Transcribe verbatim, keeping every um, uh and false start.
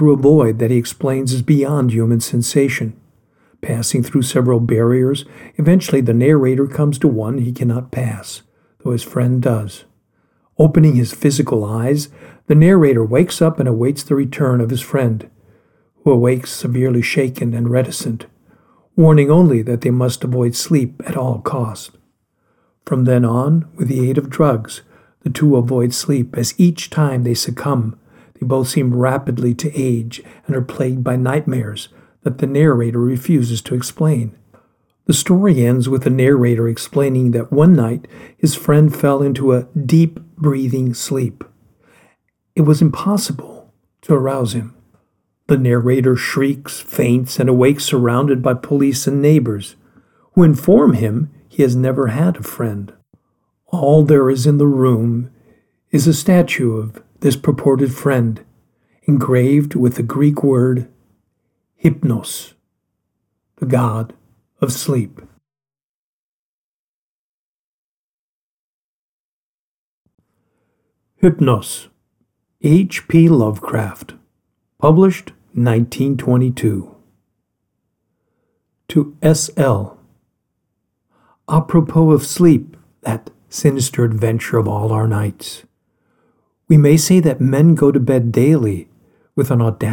through a void that he explains is beyond human sensation. Passing through several barriers, eventually the narrator comes to one he cannot pass, though his friend does. Opening his physical eyes, the narrator wakes up and awaits the return of his friend, who awakes severely shaken and reticent, warning only that they must avoid sleep at all cost. From then on, with the aid of drugs, the two avoid sleep as each time they succumb, they both seem rapidly to age and are plagued by nightmares that the narrator refuses to explain. The story ends with the narrator explaining that one night his friend fell into a deep breathing sleep. It was impossible to arouse him. The narrator shrieks, faints, and awakes surrounded by police and neighbors, who inform him he has never had a friend. All there is in the room is a statue of this purported friend, engraved with the Greek word Hypnos, the god of sleep. Hypnos, H P Lovecraft, published nineteen twenty-two. To S L Apropos of sleep, that sinister adventure of all our nights, we may say that men go to bed daily with an audacity